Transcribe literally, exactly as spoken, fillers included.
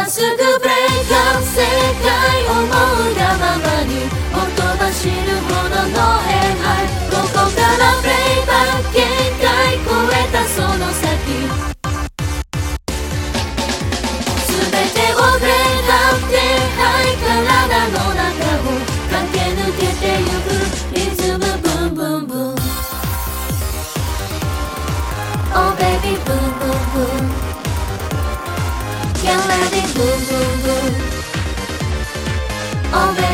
まっすぐブレイクアップ世界思うがままにほとばしるほどの変愛ここからプレイバック限界超えたその先全てをブレイクアップではい体の中を駆け抜けてゆくリズムブンブンブン Oh baby boom boom boom Get ready boom boom boom Oh baby